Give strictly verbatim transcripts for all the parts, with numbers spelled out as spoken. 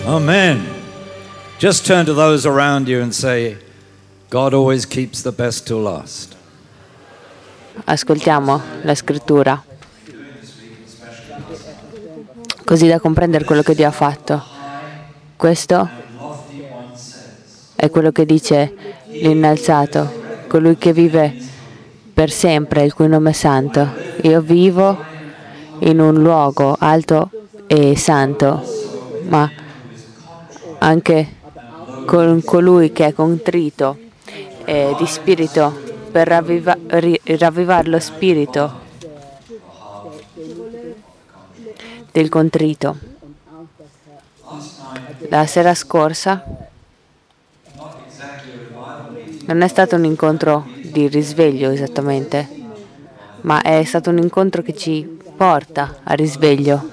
Amen. Just turn to those around you and say, God always keeps the best till last. Ascoltiamo la scrittura, così da comprendere quello che Dio ha fatto. Questo è quello che dice l'innalzato, colui che vive per sempre, il cui nome è santo. Io vivo in un luogo alto e santo, ma anche con colui che è contrito e di spirito, per ravviva, ri, ravvivare lo spirito del contrito. La sera scorsa non è stato un incontro di risveglio esattamente, ma è stato un incontro che ci porta a risveglio.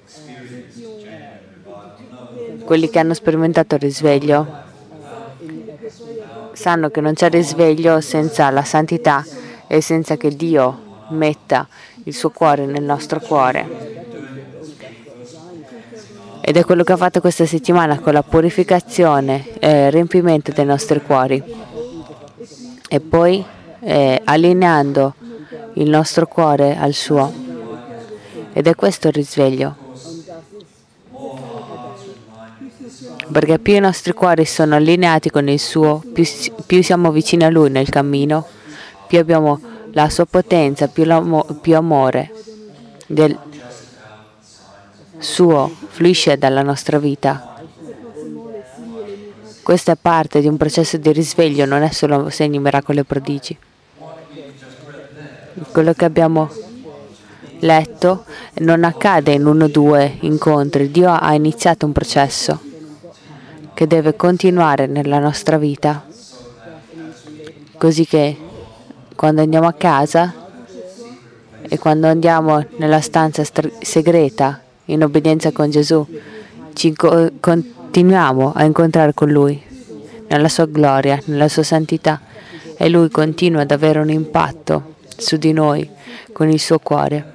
Quelli che hanno sperimentato il risveglio sanno che non c'è risveglio senza la santità e senza che Dio metta il suo cuore nel nostro cuore. Ed è quello che ha fatto questa settimana con la purificazione e il riempimento dei nostri cuori. E poi eh, allineando il nostro cuore al suo. Ed è questo il risveglio. Perché più i nostri cuori sono allineati con il suo, più, più siamo vicini a Lui nel cammino, più abbiamo la sua potenza, più, più amore del suo fluisce dalla nostra vita. Questa è parte di un processo di risveglio, non è solo segni, miracoli e prodigi. Quello che abbiamo letto non accade in uno o due incontri. Dio ha iniziato un processo che deve continuare nella nostra vita, così che quando andiamo a casa e quando andiamo nella stanza segreta in obbedienza con Gesù, ci co- continuiamo a incontrare con Lui nella sua gloria, nella sua santità, e Lui continua ad avere un impatto su di noi con il suo cuore.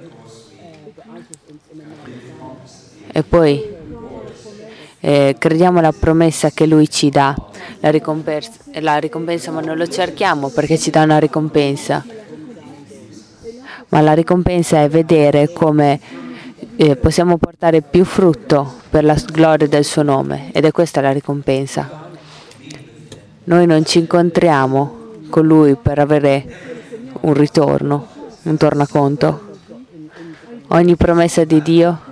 E poi Eh, crediamo alla promessa che Lui ci dà, la ricompensa, la ricompensa, ma non lo cerchiamo perché ci dà una ricompensa, ma la ricompensa è vedere come eh, possiamo portare più frutto per la gloria del suo nome, ed è questa la ricompensa. Noi non ci incontriamo con Lui per avere un ritorno, un tornaconto. Ogni promessa di Dio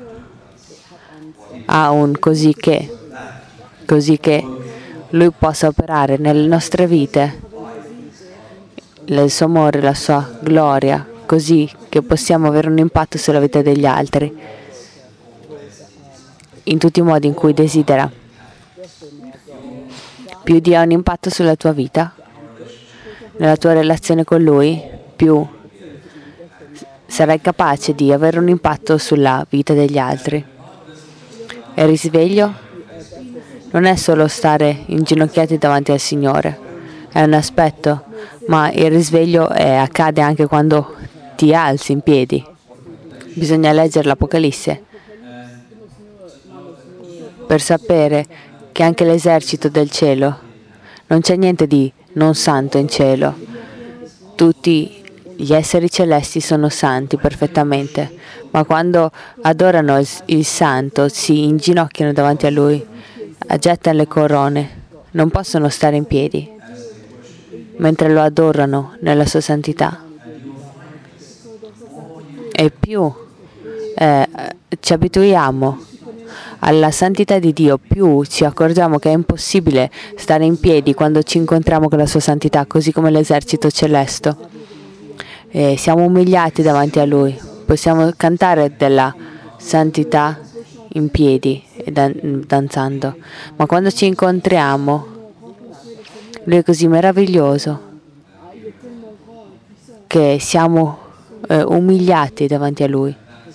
ha un così che, così che Lui possa operare nelle nostre vite il suo amore, la sua gloria, così che possiamo avere un impatto sulla vita degli altri in tutti i modi in cui desidera. Più Dio ha un impatto sulla tua vita, nella tua relazione con Lui, più sarai capace di avere un impatto sulla vita degli altri. Il risveglio non è solo stare inginocchiati davanti al Signore, è un aspetto, ma il risveglio è, accade anche quando ti alzi in piedi. Bisogna leggere l'Apocalisse per sapere che anche l'esercito del cielo, non c'è niente di non santo in cielo. Tutti gli esseri celesti sono santi perfettamente, ma quando adorano il, il santo si inginocchiano davanti a Lui, gettano le corone, non possono stare in piedi mentre lo adorano nella sua santità. E più eh, ci abituiamo alla santità di Dio, più ci accorgiamo che è impossibile stare in piedi quando ci incontriamo con la sua santità, così come l'esercito celeste. E siamo umiliati davanti a Lui, possiamo cantare della santità in piedi e dan- danzando, ma quando ci incontriamo Lui è così meraviglioso che siamo eh, umiliati davanti a Lui.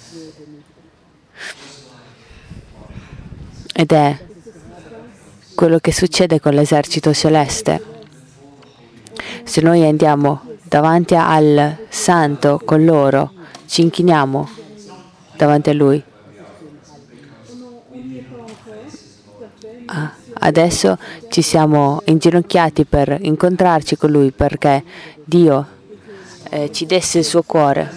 Ed è quello che succede con l'esercito celeste. Se noi andiamo davanti al Santo con loro, ci inchiniamo davanti a Lui. Ah, adesso ci siamo inginocchiati per incontrarci con Lui, perché Dio eh, ci desse il suo cuore.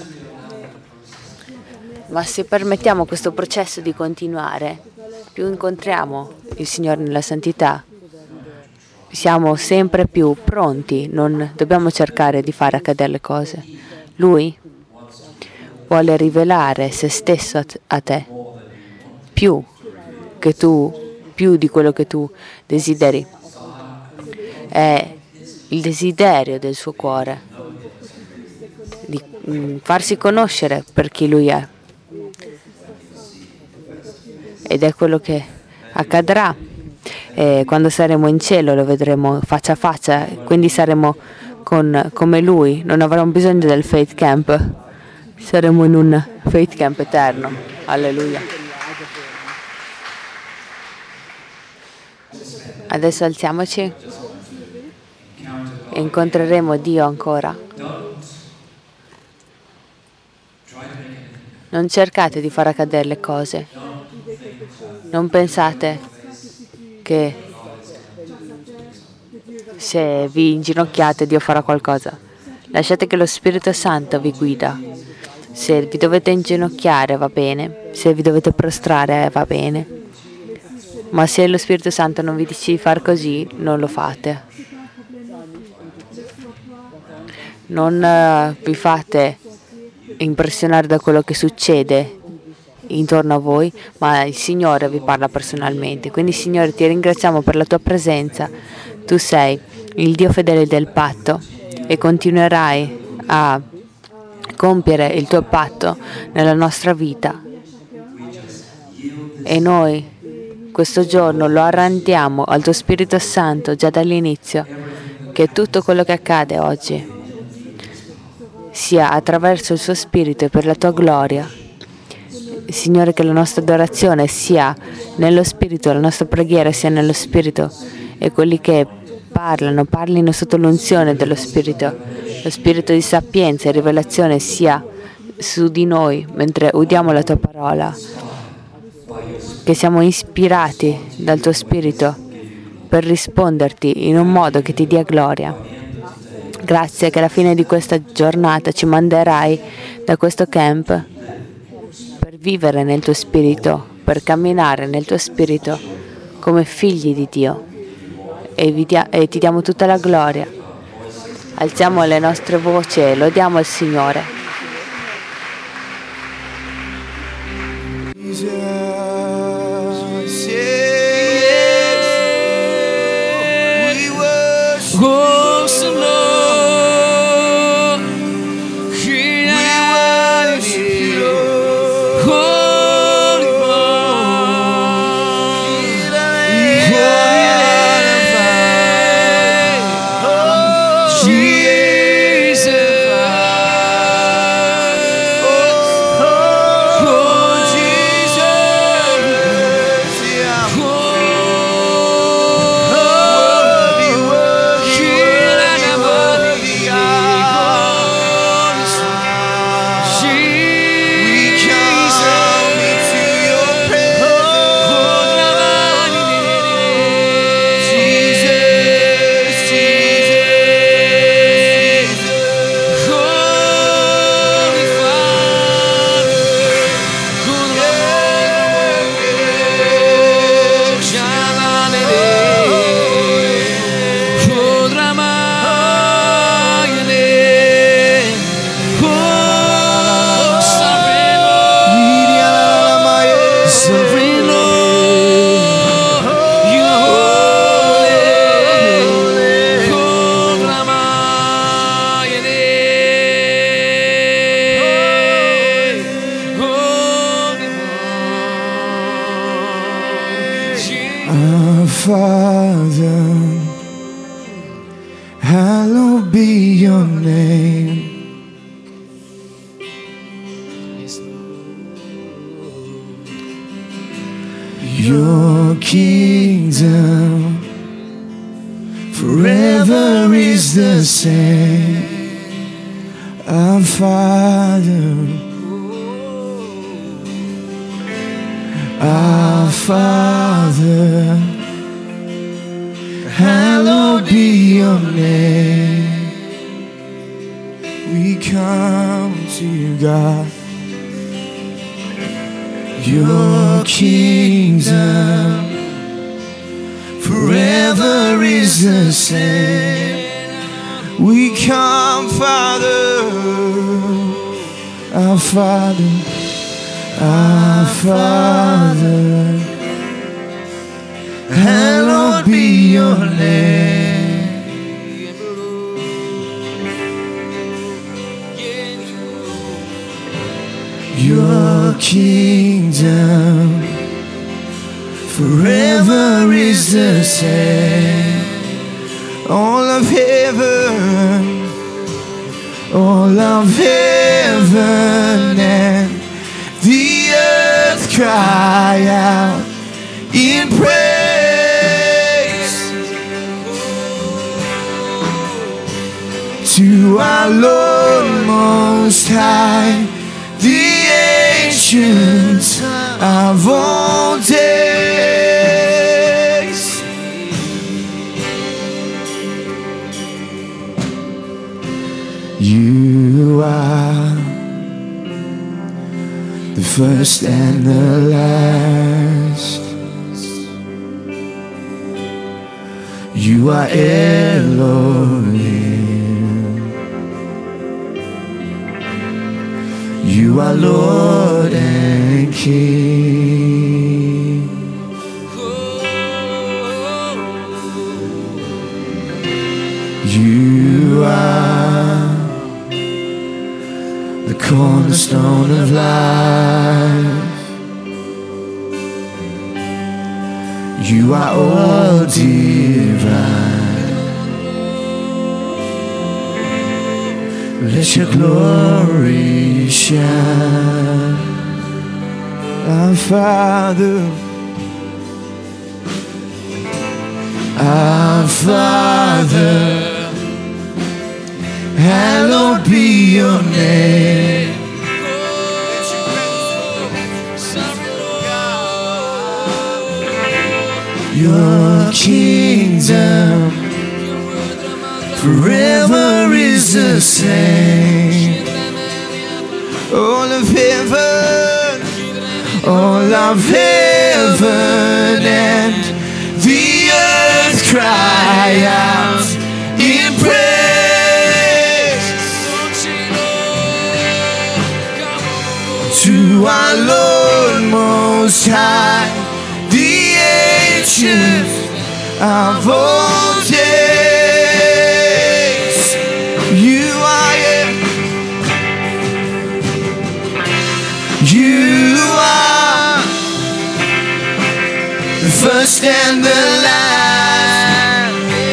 Ma se permettiamo questo processo di continuare, più incontriamo il Signore nella santità, siamo sempre più pronti, non dobbiamo cercare di fare accadere le cose. Lui vuole rivelare se stesso a te, a te più che tu, più di quello che tu desideri. È il desiderio del suo cuore di mm, farsi conoscere per chi Lui è. Ed è quello che accadrà. E quando saremo in cielo lo vedremo faccia a faccia, quindi saremo con, come Lui, non avremo bisogno del faith camp, saremo in un faith camp eterno. Alleluia. Adesso alziamoci e incontreremo Dio ancora. Non cercate di far accadere le cose, non pensate che se vi inginocchiate Dio farà qualcosa. Lasciate che lo Spirito Santo vi guida. Se vi dovete inginocchiare va bene, se vi dovete prostrare va bene, ma se lo Spirito Santo non vi dice di far così, non lo fate. Non uh, vi fate impressionare da quello che succede intorno a voi, ma il Signore vi parla personalmente. Quindi, Signore, ti ringraziamo per la tua presenza. Tu sei il Dio fedele del patto e continuerai a compiere il tuo patto nella nostra vita. E noi questo giorno lo arrendiamo al tuo Spirito Santo già dall'inizio, che tutto quello che accade oggi sia attraverso il suo Spirito e per la tua gloria. Signore, che la nostra adorazione sia nello Spirito, la nostra preghiera sia nello Spirito, e quelli che parlano, parlino sotto l'unzione dello Spirito. Lo Spirito di sapienza e rivelazione sia su di noi mentre udiamo la tua parola, che siamo ispirati dal tuo Spirito per risponderti in un modo che ti dia gloria. Grazie che alla fine di questa giornata ci manderai da questo camp per vivere nel tuo Spirito, per camminare nel tuo Spirito come figli di Dio, e, vi dia- e ti diamo tutta la gloria. Alziamo le nostre voci e lodiamo il Signore. Our Father, hallowed be your name. Your kingdom forever is the same. Our Father, our Our Father, hallowed be your name. We come to you, God. Your kingdom forever is the same. We come, Father, our Father, our Father, hallowed be your name. Your kingdom forever is the same. All of heaven, all of heaven and the earth cry out in praise to our Lord Most High, the ancient of all days. You are the first and the last. You are Elohim. You are Lord and King. You are the cornerstone of life. You are all divine. Let your glory shine. Our Father, our Father, hallowed be your name. Your kingdom forever is the same. All of heaven, all of heaven and the earth cry out in praise to our Lord Most High, the ancient of all days. You are it. You are the first and the last.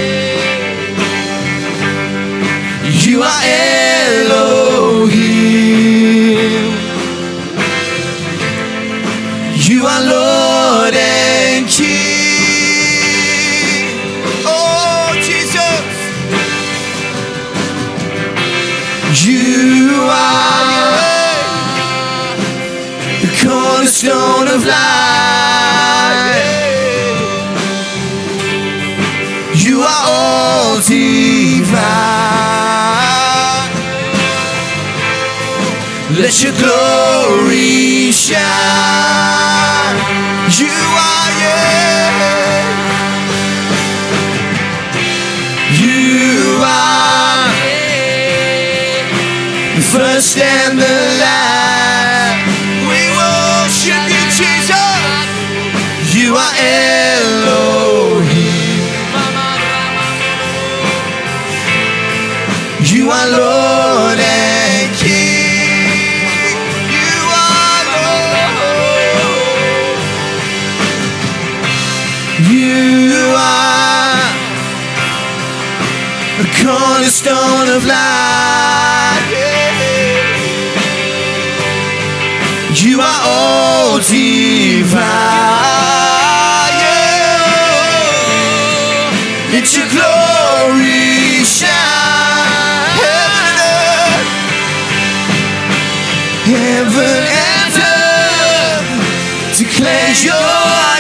You are Elohim. You are Lord and King. Oh, Jesus. You are the cornerstone of life. You are all divine. Let your glory shine. You are, yeah. You are the first and the last. We worship you, Jesus. You are Elohim. You are Lord and King. You are Lord. You are the cornerstone of life. You are all divine. Let your glory shine. Heaven and earth declares your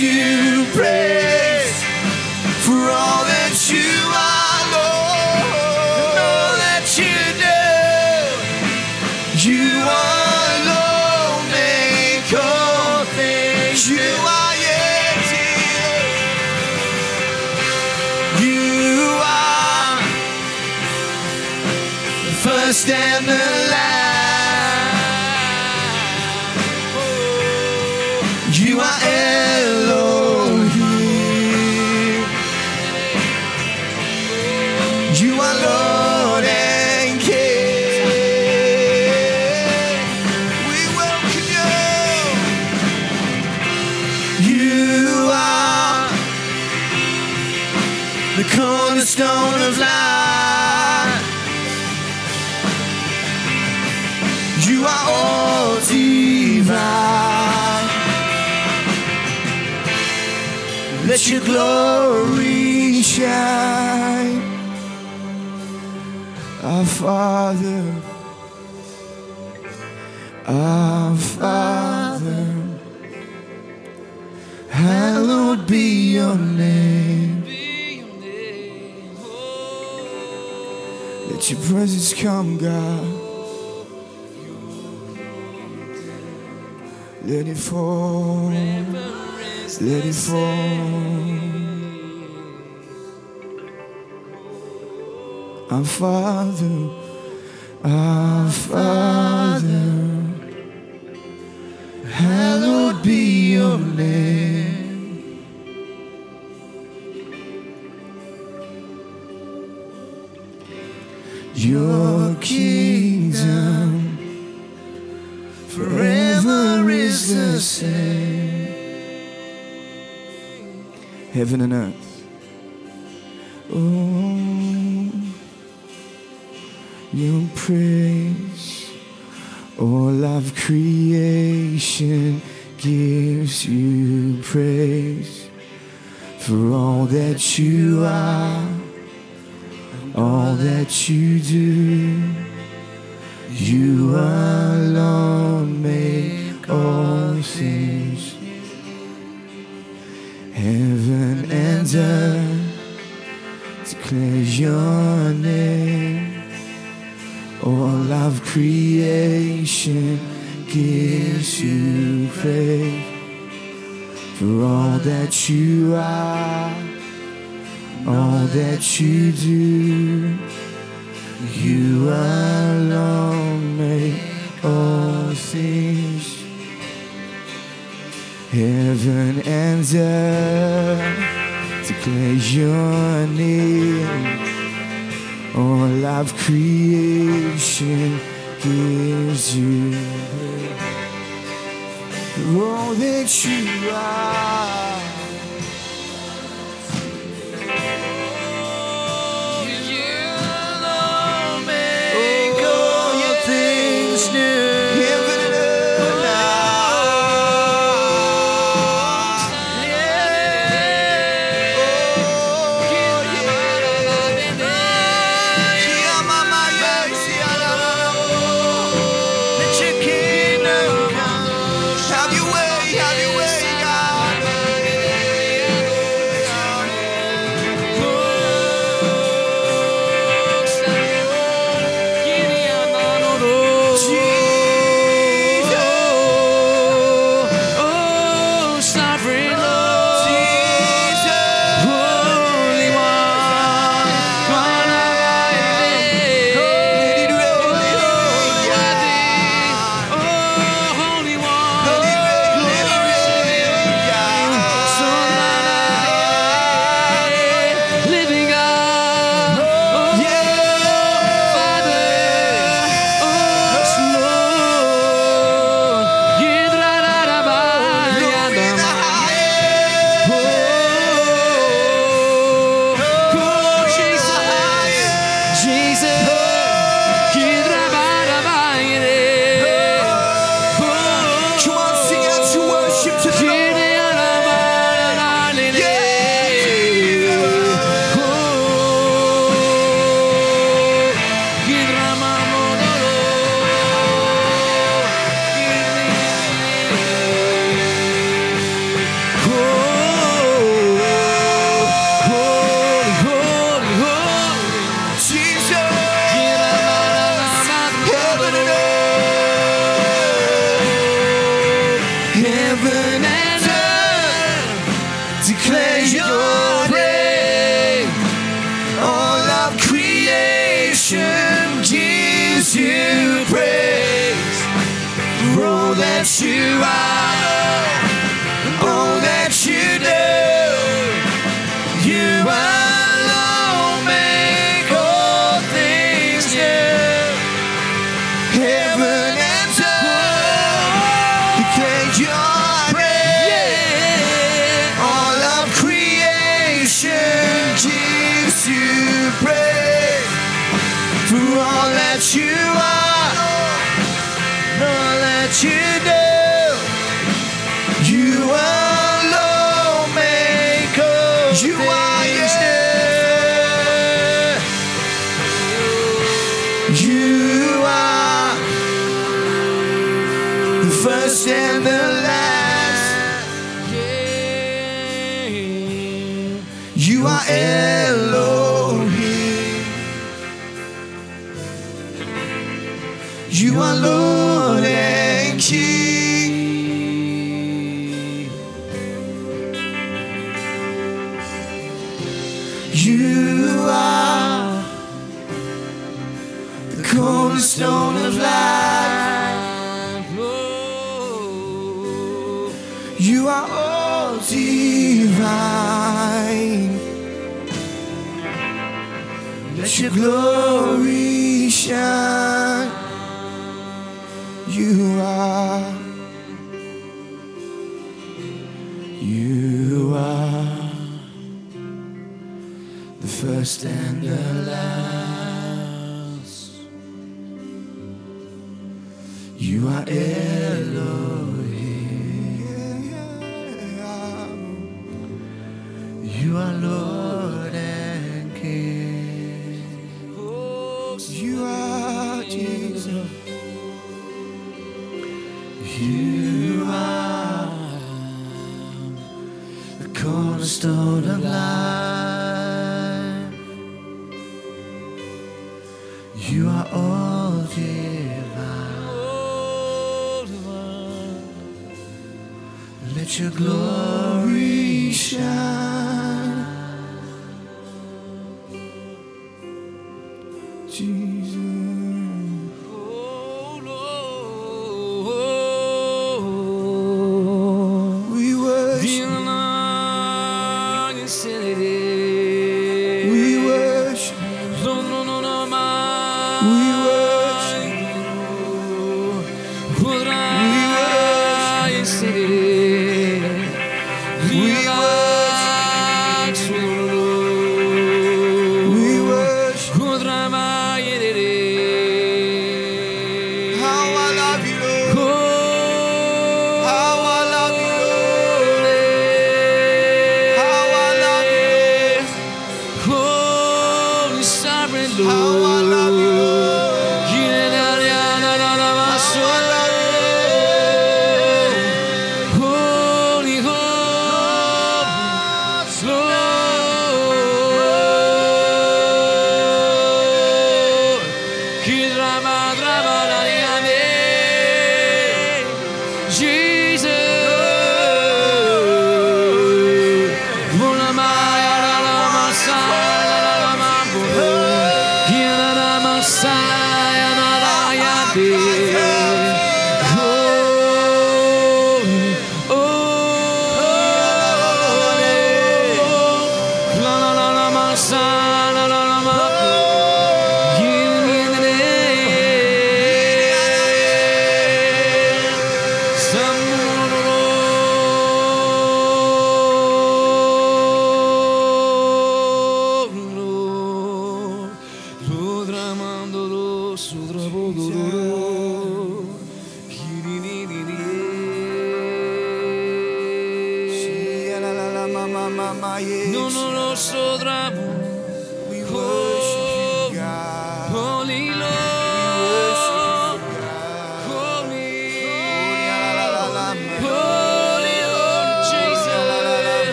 to praise for all that you are, Lord, all that you do. You alone make all things new. You are yet here. You are the first and the last. You are Elohim. You are Lord and King. We welcome you. You are the cornerstone of life. You are all divine. Let your glory shine. Our Father, our Father, hallowed be your name. Let your presence come, God. Let it fall. Let it fall. Our Father, our Father, hallowed be your name. Your kingdom forever is the same. Heaven and earth. Oh, your praise, all of creation gives you praise for all that you are, all that you do. You alone make all things. Heaven and earth declare your name. All of creation gives you praise for all that you are, all that you do. You alone make all things. Heaven and earth declare your name. All of creation gives you praise for all that you are. Heaven and earth declare your name. All of creation gives you praise for all that you are, all that you do. You alone make all things new. Heaven and earth declare your name. All of creation gives you praise for all that you are, all that you do. You alone make all you things new. You are the first and the last. You are Elohim. You are Lord and King. You are the cornerstone of life. You are all divine. Let your glory shine. You are, you are the first and the last. You are Elohim. You are Lord and King. You are Jesus. You are the cornerstone of life. You are all divine. Let your glory shine, Jesus.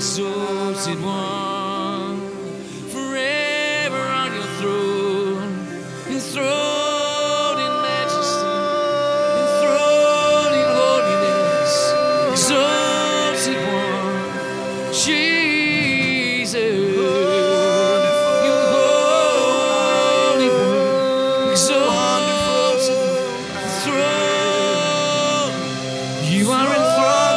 exalted one, forever on your throne, enthroned in majesty, enthroned in holiness, exalted one, Jesus, you holy one, exalted, enthroned, you are enthroned.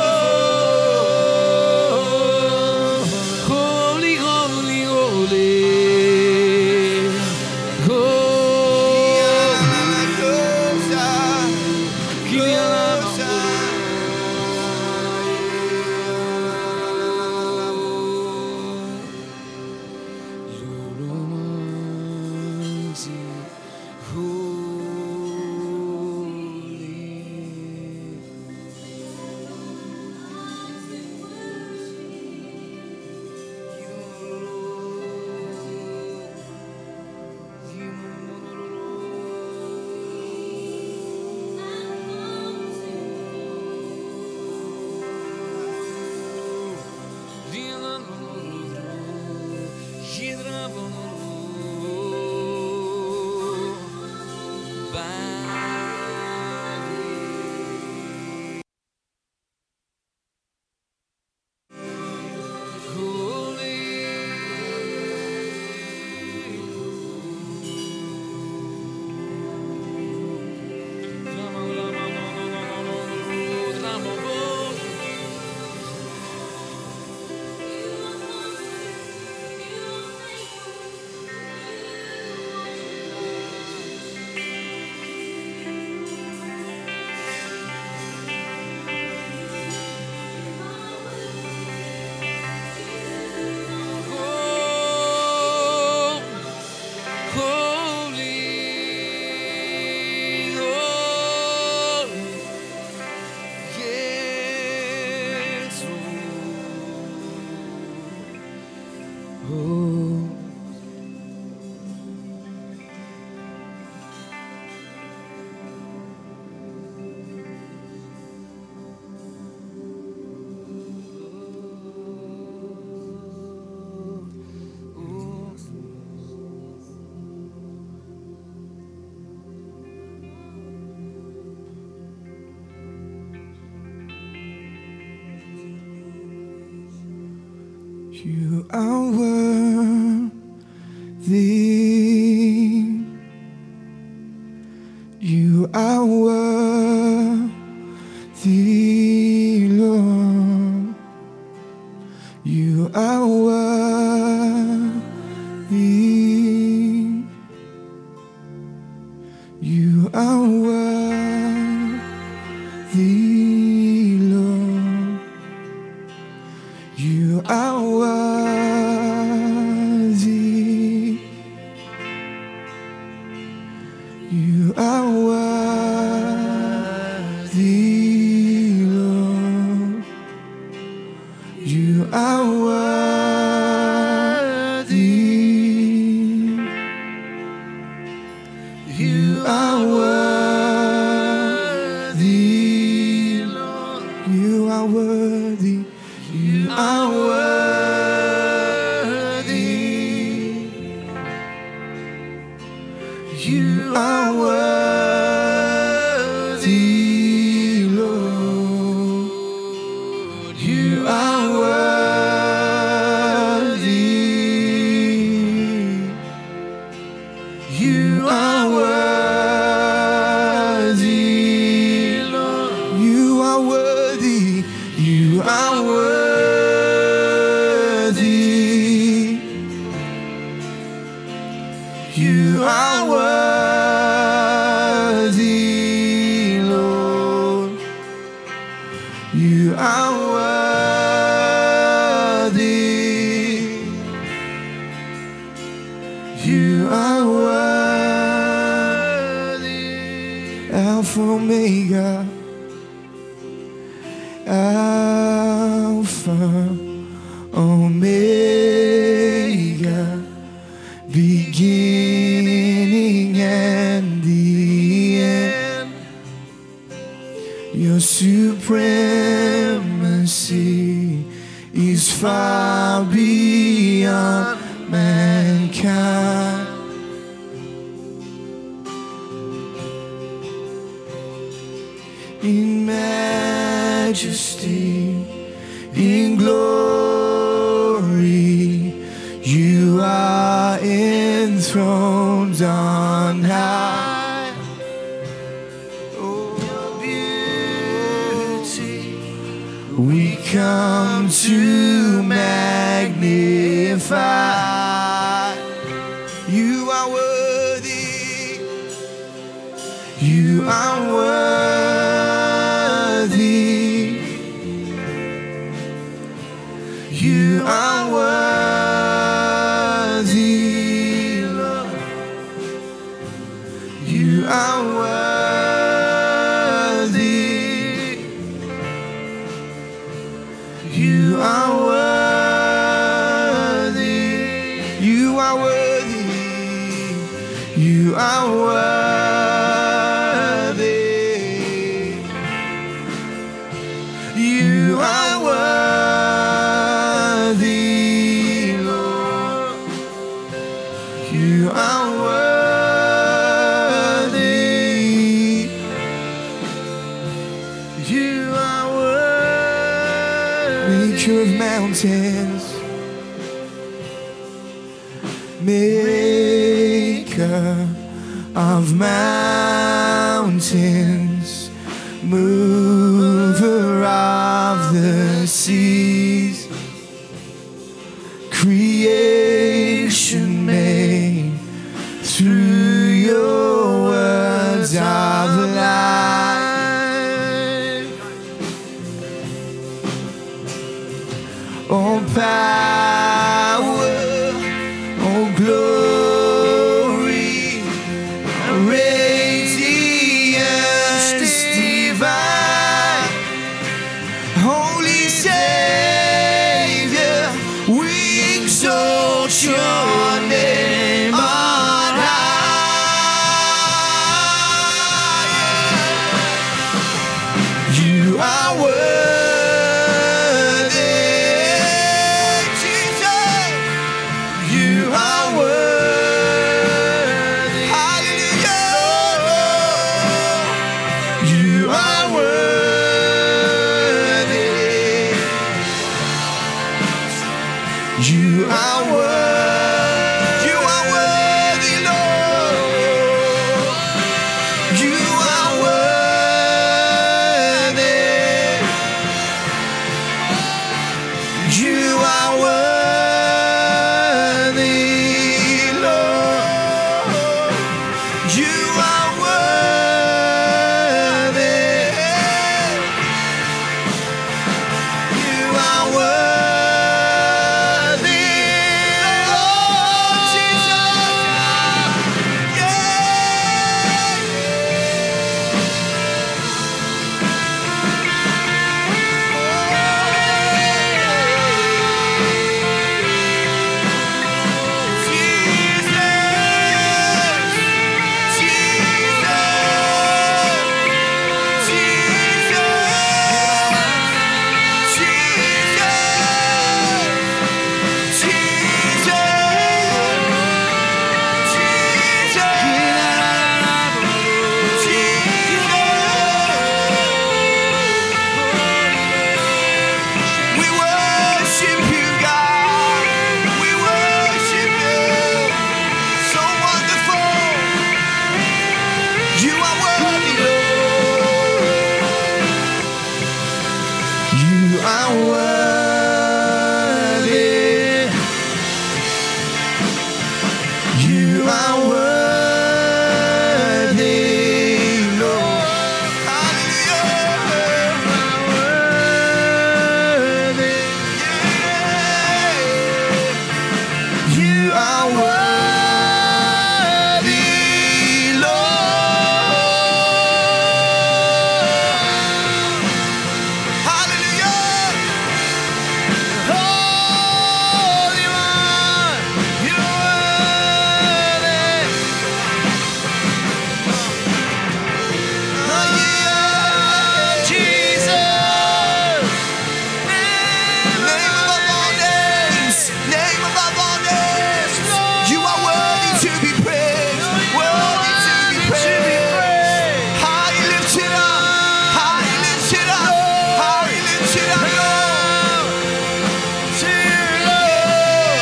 You are worthy. You are worthy, Lord. You are worthy. You are worthy, Lord. You are worthy. You are worthy, Lord. You are worthy. You are worthy, Lord. You are worthy. You are worthy. You are worthy, Lord. You are worthy. You are worthy, Lord. You are worthy. You are worthy. You are worthy, Lord. You are worthy. You are worthy. Alpha Omega. Alpha Omega, beginning and the end. Your supremacy is ways far beyond mankind. In majesty, in glory, you are enthroned on high. Oh, beauty, we come to magnify. You are worthy, you are worthy, you are worthy, Lord. You are worthy, you are worthy, you are worthy, you are worthy, you are worthy, Lord. You are worthy, you are worthy. Maker of mountains, maker of mountains, mover of the seas, creation made through your words of life. All power, all glory, radiance divine, Holy Savior, we exalt your name on high. You are worthy, Jesus. You are worthy. Hallelujah. You are worthy. You are worthy. You are worthy, Lord. You are worthy. You are worthy, Lord. You are worthy. You are worthy, Lord Jesus. We worship you, God. We worship you. So wonderful. You are worthy, Lord. You are worthy. You are worthy, Lord. Hallelujah. You are worthy, Lord. Hallelujah. should I go to you, Lord?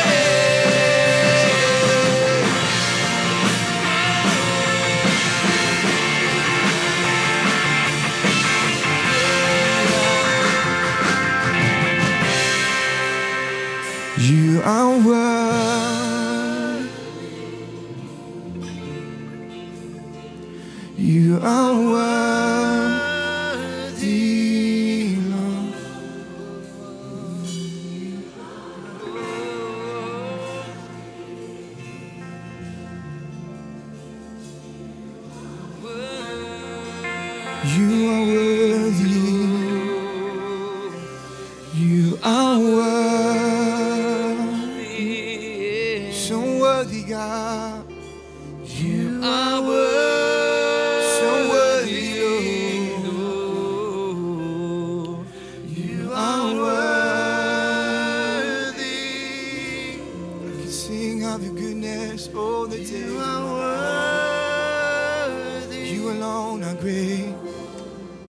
You are worthy. You are worthy, Lord. You are worthy. You are worthy. So worthy, God. You are worthy. So worthy, Lord. You are worthy. I can sing of your goodness all the day. You are worthy. You alone are great.